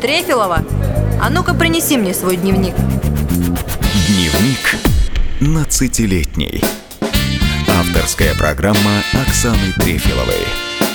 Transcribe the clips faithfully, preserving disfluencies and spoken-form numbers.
Трефилова, а ну-ка принеси мне свой дневник. Дневник нацатилетней. Авторская программа Оксаны Трефиловой.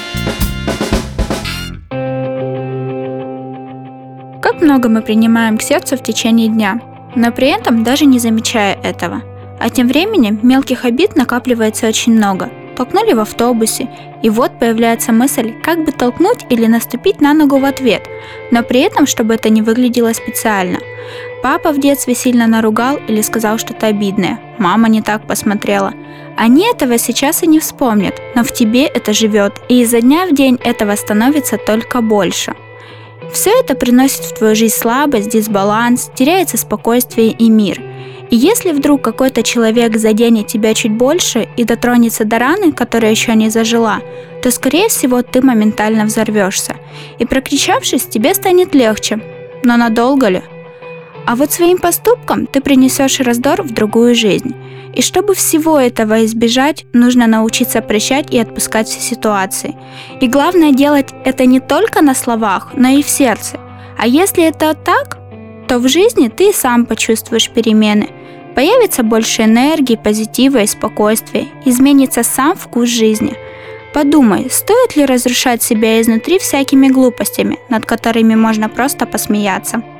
Как много мы принимаем к сердцу в течение дня, но при этом даже не замечая этого. А тем временем мелких обид накапливается очень много. Толкнули в автобусе, и вот появляется мысль, как бы толкнуть или наступить на ногу в ответ, но при этом, чтобы это не выглядело специально. Папа в детстве сильно наругал или сказал что-то обидное, мама не так посмотрела. Они этого сейчас и не вспомнят, но в тебе это живет, и изо дня в день этого становится только больше. Все это приносит в твою жизнь слабость, дисбаланс, теряется спокойствие и мир. И если вдруг какой-то человек заденет тебя чуть больше и дотронется до раны, которая еще не зажила, то, скорее всего, ты моментально взорвешься. И прокричавшись, тебе станет легче. Но надолго ли? А вот своим поступком ты принесешь раздор в другую жизнь. И чтобы всего этого избежать, нужно научиться прощать и отпускать все ситуации. И главное делать это не только на словах, но и в сердце. А если это так, то в жизни ты сам почувствуешь перемены. Появится больше энергии, позитива и спокойствия. Изменится сам вкус жизни. Подумай, стоит ли разрушать себя изнутри всякими глупостями, над которыми можно просто посмеяться.